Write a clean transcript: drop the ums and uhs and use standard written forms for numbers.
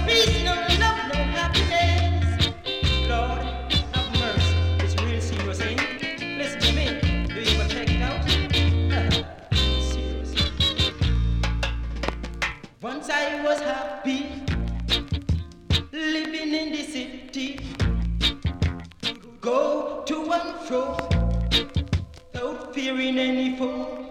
peace, no love, no happiness. Lord, have mercy. It's real serious, ain't it? Listen to me. Do you ever check it out? Serious. Once I was happy, living in the city. Go to and fro, without fearing any foe.